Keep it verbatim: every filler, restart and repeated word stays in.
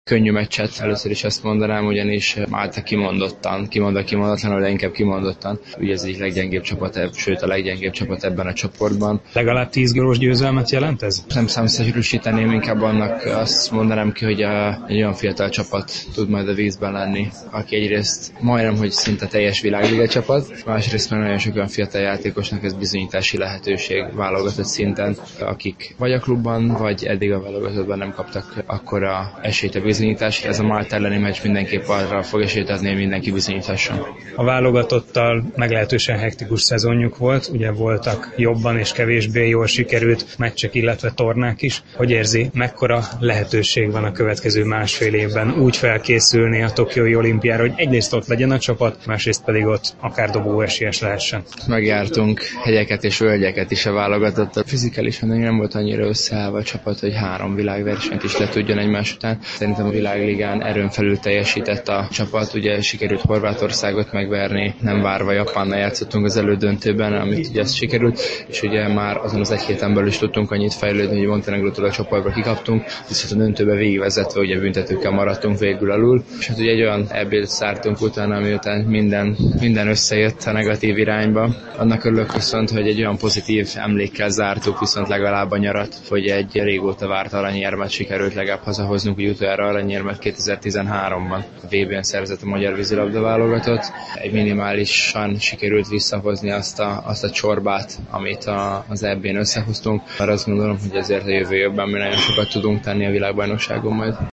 könnyű meccset, először is ezt mondanám, ugyanis Málta kimondottan, kimondva kimondatlanul, de inkább kimondottan. Ugye ez egyik leggyengébb csapat, sőt a leggyengébb csapat ebben a csoportban. Legalább tíz gólos győzelmet jelent ez? Nem számszerűsíteném, inkább annak azt mondanám ki, hogy a, egy olyan fiatal csapat tud majd a vízben lenni, aki egyrészt majdnem, hogy szinte teljes világliga csapat, másrészt már nagyon sok olyan fiatal játékosnak ez bizonyítási lehetőség válogatott szinten, akik vagy a klubban, vagy eddig a válogatottban nem kaptak akkora esélyt a bizonyításra. Ez a Málta elleni meccs mindenképp arra fog esélyt adni, hogy mindenki bizonyíthasson. A válogatottal meglehetősen hektikus szezonjuk volt, ugye voltak jobban és kevésbé jól sikerült meccsek, illetve tornák is. Hogy érzi, mekkora lehetőség van a következő másfél évben úgy felkészülni a tokiói olimpiára, hogy egyrészt ott legyen a csapat, másrészt pedig ott akár dobó esélyes lehessen? Megjártunk hegyeket és völgyeket is a válogatottal. Fizikálisan nem volt annyira összeállva a csapat, hogy három világversenyt is le tudjon egymás után. Szerintem a világligán erőn felül teljesített a csapat. Ugye sikerült Horvátországot megverni, nem várva Japánnal játszottunk az elődöntőben, amit ugye ezt sikerült, és ugye már azon az egy héten belül is tudtunk annyit fejlődni, hogy Montenegrótól a csoportba kikaptunk, viszont a döntőbe végigvezetve ugye büntetőkkel maradtunk végül alul. És hát ugye egy olyan é bét szártunk utána, miután minden, minden összejött a negatív irányba. Annak örülök viszont, hogy egy olyan pozitív emlékkel zártuk, viszont legalább a nyarat, hogy egy régóta várt aranyérmet sikerült legalább hazahoznunk, hogy utoljára aranyérmet kétezer-tizenháromban a vé bén szerzett a magyar vízilabda válogatott. Egy minimálisan sikerült visszahozni azt a, azt a csorbát, amit a, az é bén összehoztunk. Arra azt gondolom, hogy ezért a jövő évben mi nagyon sokat tudunk tenni a világbajnokságon majd.